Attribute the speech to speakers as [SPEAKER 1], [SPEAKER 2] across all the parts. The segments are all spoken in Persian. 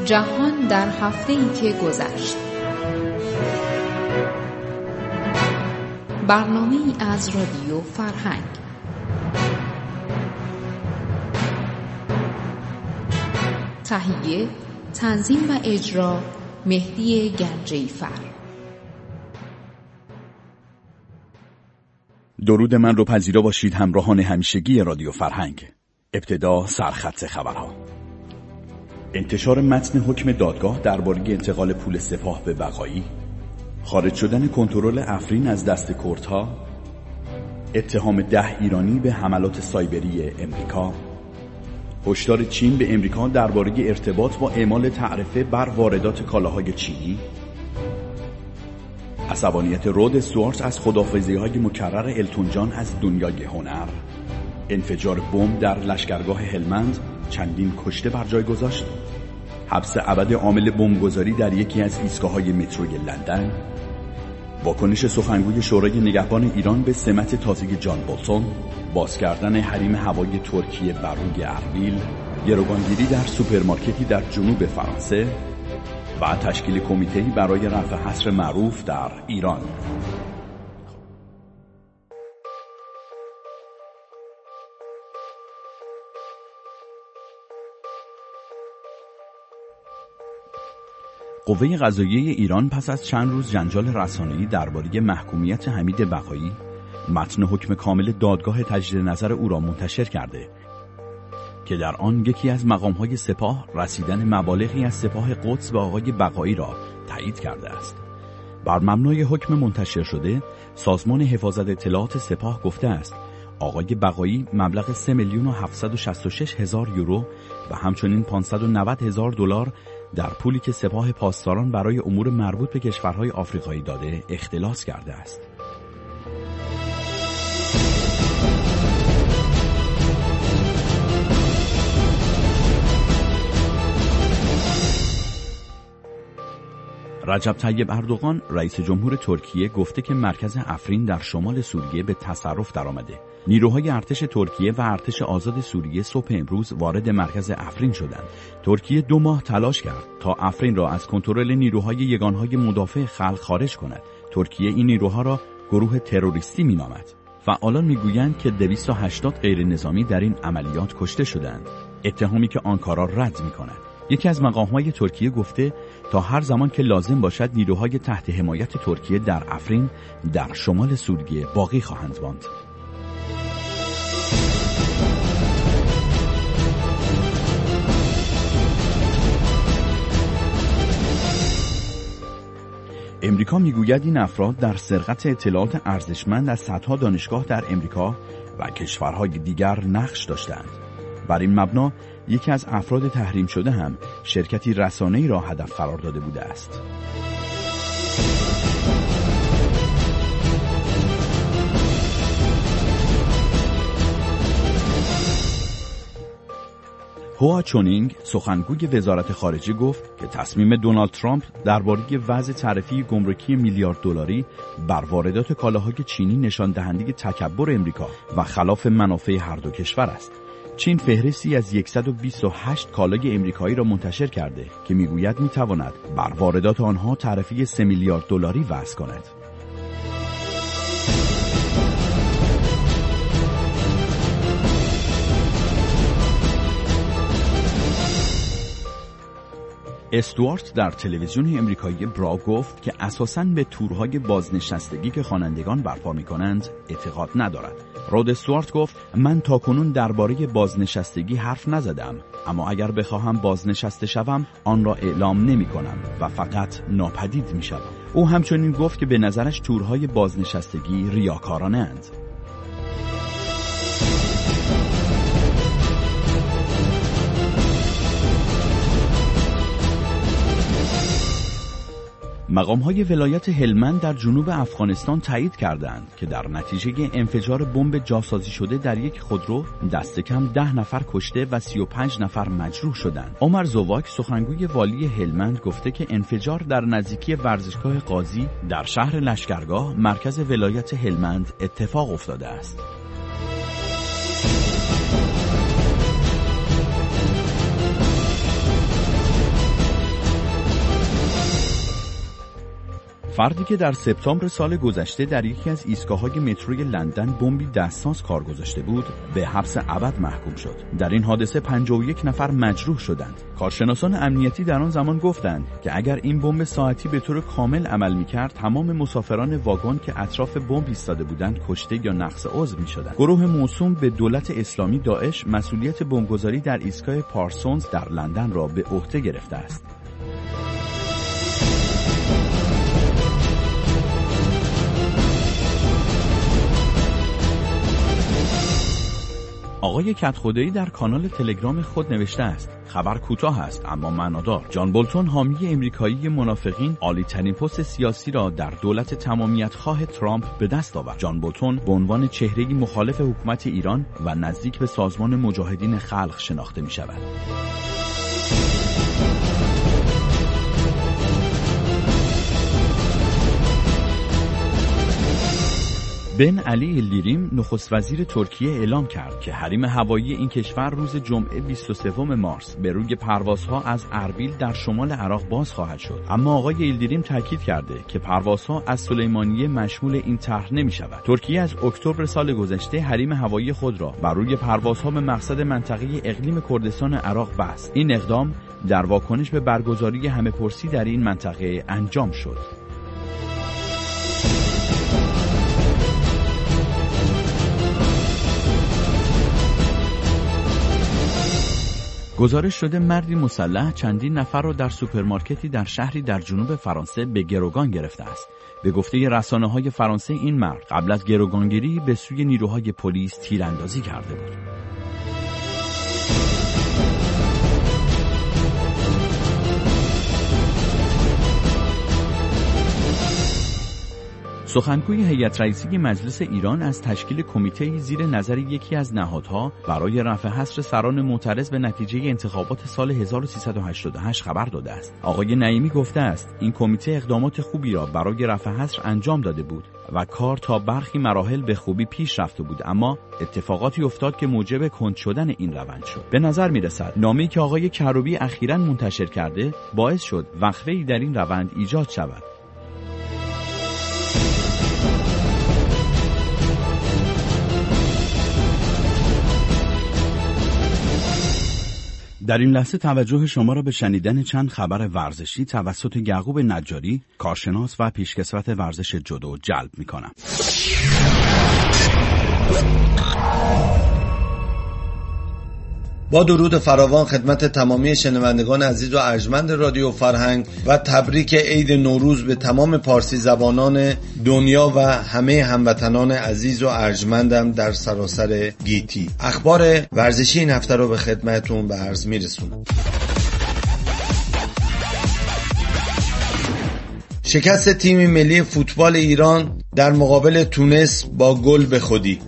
[SPEAKER 1] جهان در هفته‌ای که گذشت. برنامه‌ای از رادیو فرهنگ. تهیه، تنظیم و اجرا مهدی گنجیفر.
[SPEAKER 2] درود من رو پذیرا باشید همراهان همیشگی رادیو فرهنگ. ابتدا سرخط خبرها. انتشار متن حکم دادگاه درباره انتقال پول سپاه به بقایی، خارج شدن کنترل افرین از دست کردها، اتهام 10 ایرانی به حملات سایبری امریکا، هشدار چین به امریکا درباره ارتباط با اعمال تعرفه بر واردات کالاهای چینی، عصبانیت رود استوارت از خداحافظی‌های مکرر التون جان از دنیای هنر، انفجار بمب در لشکرگاه هلمند چندین کشته بر جای گذاشت، حبس ابد عامل بمبگذاری در یکی از ایستگاه‌های متروی لندن، واکنش سخنگوی شورای نگهبان ایران به سمت تازه جان بولتون، باز کردن حریم هوایی ترکیه بر روی اربیل، گروگانگیری در سوپرمارکتی در جنوب فرانسه و تشکیل کمیته‌ای برای رفع حصر معروف در ایران. قوه قضاییه ایران پس از چند روز جنجال رسانه‌ای درباره محکومیت حمید بقایی، متن حکم کامل دادگاه تجدید نظر او را منتشر کرده که در آن یکی از مقام‌های سپاه رسیدن مبالغی از سپاه قدس به آقای بقایی را تایید کرده است. بر مبنای حکم منتشر شده، سازمان حفاظت اطلاعات سپاه گفته است آقای بقایی مبلغ 3,766,000 یورو و همچنین 590,000 دلار در پولی که سپاه پاسداران برای امور مربوط به کشورهای آفریقایی داده اختلاس کرده است. رجب طیب اردوغان رئیس جمهور ترکیه گفته که مرکز افرین در شمال سوریه به تصرف درآمده. نیروهای ارتش ترکیه و ارتش آزاد سوریه صبح امروز وارد مرکز افرین شدند. ترکیه 2 ماه تلاش کرد تا افرین را از کنترل نیروهای یگانهای مدافع خلق خارج کند. ترکیه این نیروها را گروه تروریستی مینامد. فعالان میگویند که 280 غیر نظامی در این عملیات کشته شدند، اتهامی که آنکارا رد میکند. یکی از مقام‌های ترکیه گفته تا هر زمان که لازم باشد نیروهای تحت حمایت ترکیه در افرین در شمال سوریه باقی خواهند ماند. امریکا میگوید این افراد در سرقت اطلاعات ارزشمند از صدها دانشگاه در امریکا و کشورهای دیگر نقش داشتند. بر این مبنا یکی از افراد تحریم شده هم شرکتی رسانه‌ای را هدف قرار داده بوده است. هوا چونینگ سخنگوی وزارت خارجه گفت که تصمیم دونالد ترامپ درباره وضع تعرفه گمرکی میلیارد دلاری بر واردات کالاهای چینی نشان دهنده تکبر امریکا و خلاف منافع هر دو کشور است. چین فهرستی از 128 کالای امریکایی را منتشر کرده که میگوید میتواند بر واردات آنها تعرفه 3 میلیارد دلاری وضع کند. استوارت در تلویزیون امریکایی برا گفت که اساساً به تورهای بازنشستگی که خوانندگان برپا می‌کنند اعتقاد ندارد. رود استوارت گفت من تاکنون درباره بازنشستگی حرف نزدم، اما اگر بخواهم بازنشسته شوم آن را اعلام نمی‌کنم و فقط ناپدید می‌شوم. او همچنین گفت که به نظرش تورهای بازنشستگی ریاکارانه اند. مقام‌های ولایت هلمند در جنوب افغانستان تایید کردند که در نتیجه انفجار بمب جاسازی شده در یک خودرو دست کم 10 نفر کشته و 35 نفر مجروح شدند. عمر زواک سخنگوی والی هلمند گفته که انفجار در نزدیکی ورزشگاه قاضی در شهر لشکرگاه مرکز ولایت هلمند اتفاق افتاده است. فردی که در سپتامبر سال گذشته در یکی از ایستگاه‌های متروی لندن بمبی دستساز کار گذاشته بود، به حبس ابد محکوم شد. در این حادثه 51 نفر مجروح شدند. کارشناسان امنیتی در آن زمان گفتند که اگر این بمب ساعتی به طور کامل عمل می‌کرد، تمام مسافران واگن که اطراف بمب ایستاده بودند کشته یا نقض عضو می‌شدند. گروه موسوم به دولت اسلامی داعش مسئولیت بمبگذاری در ایستگاه پارسونز در لندن را به عهده گرفته است. آقای کدخدایی در کانال تلگرام خود نوشته است: خبر کوتاه است اما معنادار. جان بولتون، حامی امریکایی منافقین، عالی‌ترین پست سیاسی را در دولت تمامیت‌خواه ترامپ به دست آورد. جان بولتون به عنوان چهره‌ای مخالف حکومت ایران و نزدیک به سازمان مجاهدین خلق شناخته می‌شود. بن علی ایلدیریم، نخست وزیر ترکیه، اعلام کرد که حریم هوایی این کشور روز جمعه 23 مارس به روی پروازها از اربیل در شمال عراق باز خواهد شد. اما آقای ایلدیریم تاکید کرده که پروازها از سلیمانیه مشمول این طرح نمی‌شود. ترکیه از اکتبر سال گذشته حریم هوایی خود را بر روی پروازها به مقصد منطقه اقلیم کردستان عراق بست. این اقدام در واکنش به برگزاری همه‌پرسی در این منطقه انجام شد. گزارش شده مردی مسلح چندین نفر را در سوپرمارکتی در شهری در جنوب فرانسه به گروگان گرفته است. به گفته رسانه‌های فرانسه این مرد قبل از گروگانگیری به سوی نیروهای پلیس تیراندازی کرده بود. سخنگوی هیئت رئیسه مجلس ایران از تشکیل کمیته‌ای زیر نظر یکی از نهادها برای رفع حصر سران معترض به نتیجه انتخابات سال 1388 خبر داده است. آقای نعیمی گفته است این کمیته اقدامات خوبی را برای رفع حصر انجام داده بود و کار تا برخی مراحل به خوبی پیش رفته بود، اما اتفاقاتی افتاد که موجب کند شدن این روند شد. به نظر می‌رسد نامه‌ای که آقای کروبی اخیراً منتشر کرده باعث شد وقفه‌ای در این روند ایجاد شود. در این لحظه توجه شما را به شنیدن چند خبر ورزشی توسط یعقوب نجاری، کارشناس و پیشکسوت ورزش جودو جلب می‌کنم.
[SPEAKER 3] با درود فراوان خدمت تمامی شنوندگان عزیز و ارجمند رادیو فرهنگ و تبریک عید نوروز به تمام پارسی زبانان دنیا و همه هموطنان عزیز و ارجمندم در سراسر گیتی. اخبار ورزشی این هفته رو به خدمتتون به عرض میرسونم. شکست تیم ملی فوتبال ایران در مقابل تونس با گل به خودی.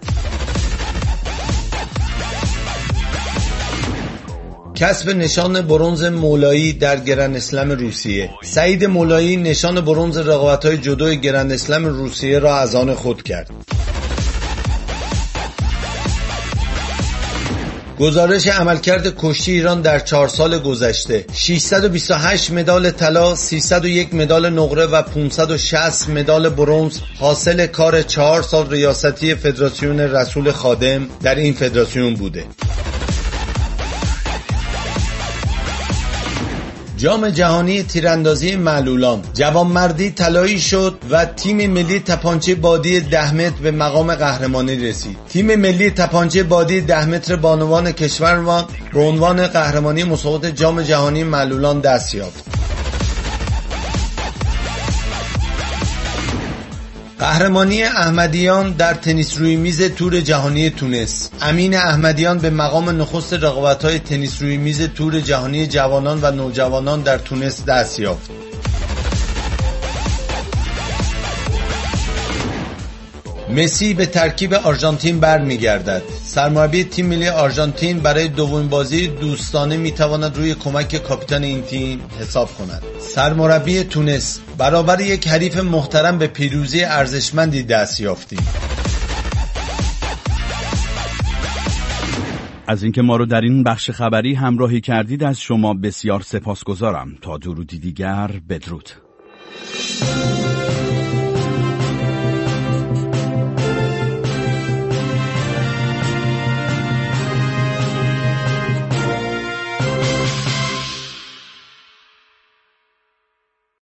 [SPEAKER 3] کسب نشان برنز مولایی در گرند اسلم روسیه. سعید مولایی نشان برنز رقابت‌های جودو گرند اسلم روسیه را از آن خود کرد. گزارش عملکرد کشتی ایران در 4 سال گذشته: 628 مدال طلا، 301 مدال نقره و 560 مدال برنز حاصل کار 4 سال ریاستی فدراسیون رسول خادم در این فدراسیون بوده. جام جهانی تیراندازی معلولان: جوانمردی طلایی شد و تیم ملی تپانچه بادی 10 متر به مقام قهرمانی رسید. تیم ملی تپانچه بادی 10 متر بانوان کشورمان به عنوان قهرمانی مسابقات جام جهانی معلولان دست یافت. قهرمانی احمدیان در تنیس روی میز تور جهانی تونس. امین احمدیان به مقام نخست رقابت‌های تنیس روی میز تور جهانی جوانان و نوجوانان در تونس دست یافت. مسی به ترکیب آرژانتین برمیگردد. سرمربی تیم ملی آرژانتین برای دومین بازی دوستانه میتواند روی کمک کاپیتان این تیم حساب کند. سرمربی تونس: برابر یک حریف محترم به پیروزی ارزشمندی دست یافتیم.
[SPEAKER 2] از اینکه ما رو در این بخش خبری همراهی کردید از شما بسیار سپاسگزارم. تا درودی دیگر، بدرود.